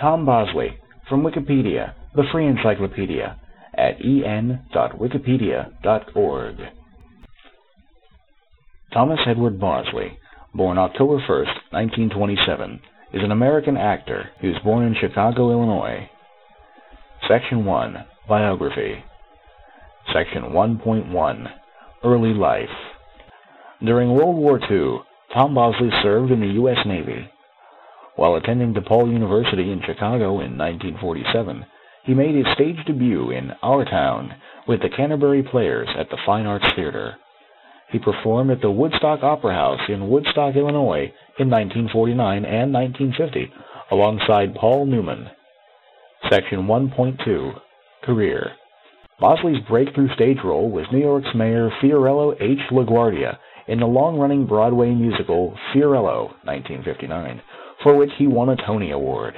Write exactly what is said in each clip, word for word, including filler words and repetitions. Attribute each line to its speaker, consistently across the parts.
Speaker 1: Tom Bosley, from Wikipedia, the free encyclopedia, at e n dot wikipedia dot org. Thomas Edward Bosley, born October first, nineteen twenty-seven, is an American actor who was born in Chicago, Illinois. Section one. Biography. Section one point one. Early life. During World War Two, Tom Bosley served in the U S Navy. While attending DePaul University in Chicago in nineteen forty-seven, he made his stage debut in Our Town with the Canterbury Players at the Fine Arts Theater. He performed at the Woodstock Opera House in Woodstock, Illinois in nineteen forty-nine and nineteen fifty, alongside Paul Newman. Section one point two. Career. Bosley's breakthrough stage role was New York's Mayor Fiorello H. LaGuardia in the long-running Broadway musical Fiorello, nineteen fifty-nine, for which he won a Tony Award.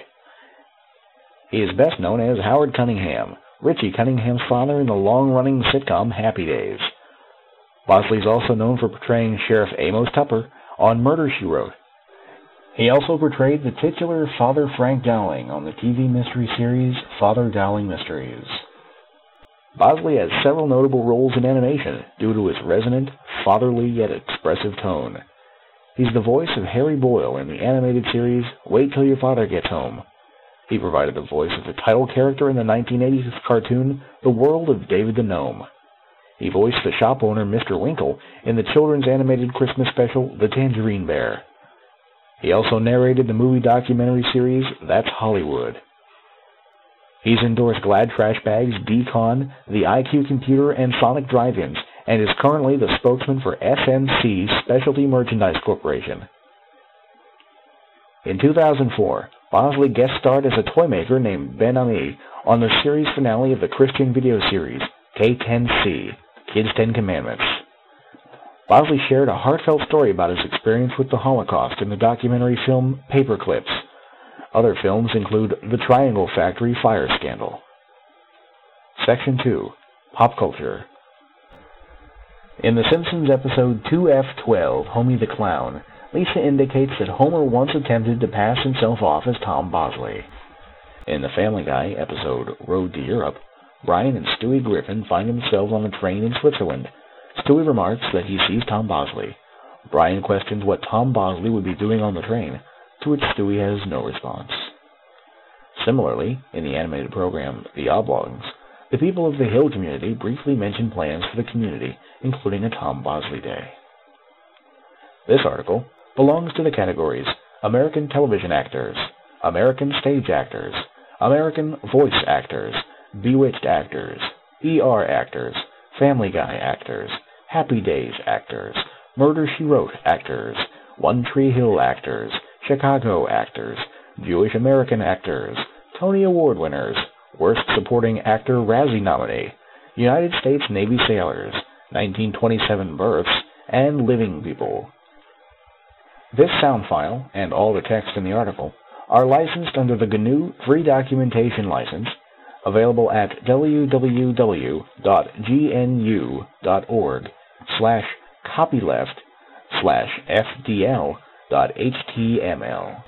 Speaker 1: He is best known as Howard Cunningham, Richie Cunningham's father in the long-running sitcom Happy Days. Bosley is also known for portraying Sheriff Amos Tupper on Murder, She Wrote. He also portrayed the titular Father Frank Dowling on the T V mystery series Father Dowling Mysteries. Bosley has several notable roles in animation due to his resonant, fatherly yet expressive tone. He's the voice of Harry Boyle in the animated series Wait Till Your Father Gets Home. He provided the voice of the title character in the nineteen eighties cartoon The World of David the Gnome. He voiced the shop owner Mister Winkle in the children's animated Christmas special The Tangerine Bear. He also narrated the movie documentary series That's Hollywood. He's endorsed Glad Trash Bags, D-Con, the I Q Computer, and Sonic Drive-Ins, and is currently the spokesman for S M C Specialty Merchandise Corporation. In two thousand four, Bosley guest starred as a toy maker named Ben Ami on the series finale of the Christian video series K ten C, Kids Ten Commandments. Bosley shared a heartfelt story about his experience with the Holocaust in the documentary film Paperclips. Other films include The Triangle Factory Fire Scandal. Section two. Pop Culture. In The Simpsons episode two F twelve, Homie the Clown, Lisa indicates that Homer once attempted to pass himself off as Tom Bosley. In the Family Guy episode Road to Europe, Brian and Stewie Griffin find themselves on a train in Switzerland. Stewie remarks that he sees Tom Bosley. Brian questions what Tom Bosley would be doing on the train, to which Stewie has no response. Similarly, in the animated program The Oblogs, the people of the Hill community briefly mention plans for the community, including a Tom Bosley Day. This article belongs to the categories American television actors, American stage actors, American voice actors, Bewitched actors, E R actors, Family Guy actors, Happy Days actors, Murder, She Wrote actors, One Tree Hill actors, Chicago actors, Jewish American actors, Tony Award winners, Worst Supporting Actor Razzie nominee, United States Navy sailors, nineteen twenty-seven births, and living people. This sound file, and all the text in the article, are licensed under the G N U Free Documentation License, available at w w w dot g n u dot org slash copyleft slash f d l dot h t m l.